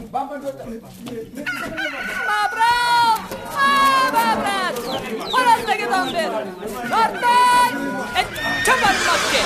Mabrak! Mabrak! Xolasdagi dam ber. Martay! Chaparmoqqa.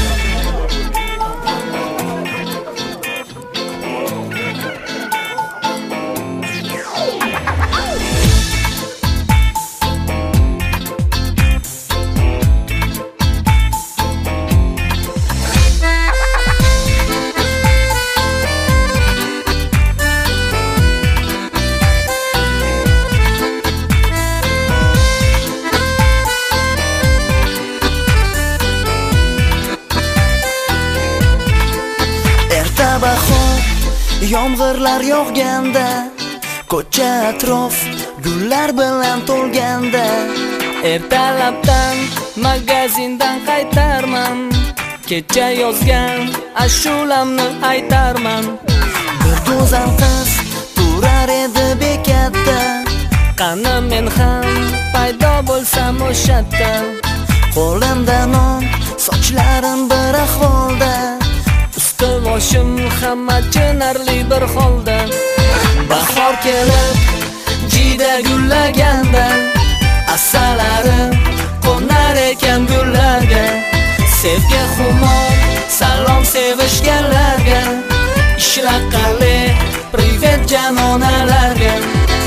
Yomg'irlar yog'ganda, ko'cha atrof gullar bilan to'lganda, ertalabdan magazindan qaytarman, kecha yozgan ashulamni aytarman. Bir go'zal qiz turar edi bekatda, qani men ham paydo bo'lsam o'shatda. qo'limda non, sochlarim bir ahvolda, usti boshim hamma chinarli bir holda. bahor kelib jida gullaganda, asalarim qo'nar ekan gullarga. Sevgi xumor salom sevishganlarga, ishlaqali privet janonalarga.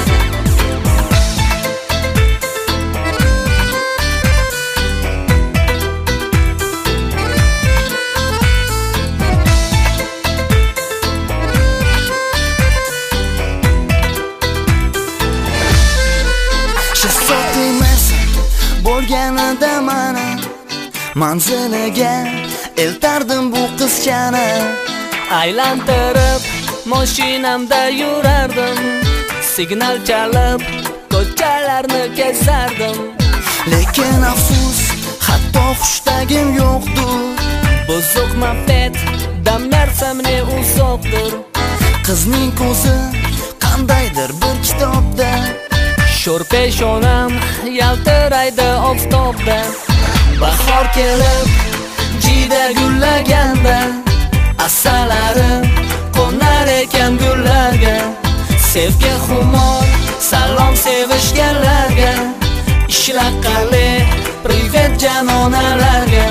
Bo'lganida mana manziliga eltardim bu qizchani. Aylantirib mashinamda yurardim, signal chalib ko'chalarni kezardim. Lekin afsus, hatto xushtagim yo'qdir. Buzuq mafet dam narsamni uzoqdir. Qizning ko'zi qandaydir bir kitobda, sho'r peshonam yaltiraydi oftobda. bahor kelib jida gullaganda, asalarim qo'nar ekan gullarga. Sevgi xumor salom sevishganlarga, ishlaqali privet janonalarga.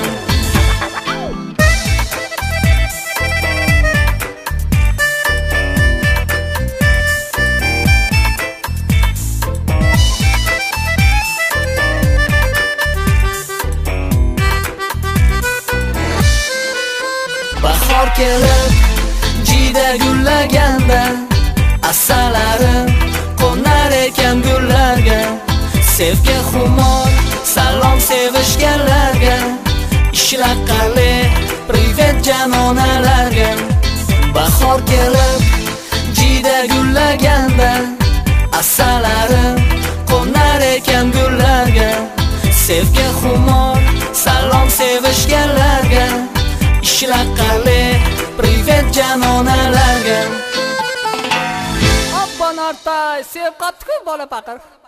Bahor kelib jida gullaganda, asalarim qo'nar ekan gullarga. Sevgi xumor salom sevishganlarga, ishlaqali privet janonalarga. Bahor kelib jida gullaganda, asalarim qo'nar ekan gullarga. Sevgi xumor salom sevishganlarga, ishlaqali privet janonalarga. Obbo Nartay, sev qattiq bola paqir.